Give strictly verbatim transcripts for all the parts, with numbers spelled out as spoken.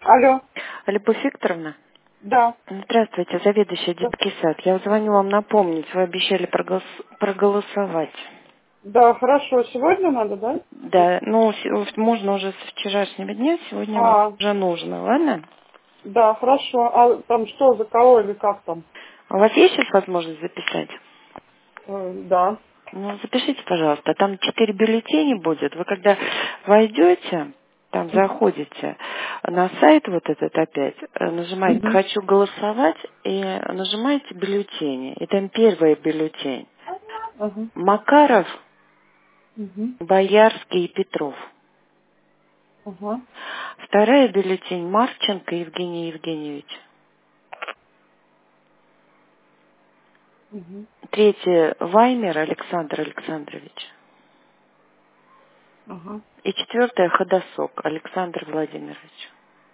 Алло, Любовь Викторовна, да, здравствуйте, заведующая да, детский сад. Я звоню вам напомнить, вы обещали проголос- проголосовать. да, хорошо, сегодня надо, да? Да, ну, с- можно уже с вчерашнего дня, сегодня вам А, уже нужно, ладно? да, хорошо, а там что, за кого или как там? У вас есть сейчас возможность записать? Э, да. Ну, запишите, пожалуйста. Там четыре бюллетеня будет. Вы когда войдете, там заходите на сайт вот этот опять, э, нажимаете Угу, «Хочу голосовать» и нажимаете бюллетени. И там первый бюллетень. угу, Макаров, угу, Боярский и Петров. угу, Вторая бюллетень Марченко Евгений Евгеньевич. угу, Третья Ваймер Александр Александрович. угу, И четвертая Ходосок Александр Владимирович.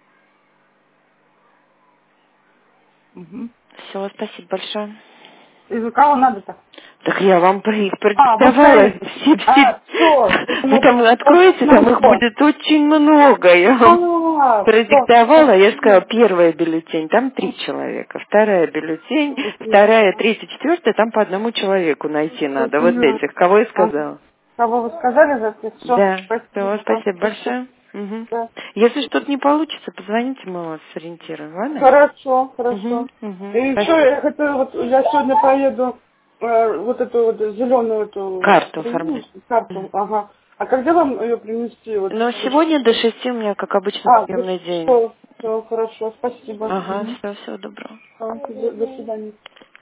угу. Все, спасибо большое. И за кого надо-то? Так я вам про- их А, вы продиктовала скажите. все, все. А, все, Вы там откроете, там их будет очень много. Я вам А, все, продиктовала, я же сказала, спасибо. первая бюллетень, там три человека. Вторая бюллетень, вторая, третья, четвертая, там по одному человеку найти надо. Вот этих, кого я А, сказала. кого вы сказали за это? Все, Да, все, спасибо. А, спасибо спасибо. большое. Мгм. Да. Если что-то не получится, позвоните, мы вас сориентируем, ладно? Хорошо, хорошо. Угу, угу. И еще Спасибо. я хотела, вот я сегодня поеду э, вот эту вот зеленую эту Карту страницу, оформлять. карту, ага. А когда вам ее принести? Вот, Но чтобы- сегодня до шести у меня, как обычно, А, приемный день. все, все, хорошо, спасибо. Ага, Угу. все, всего доброго. До, до свидания.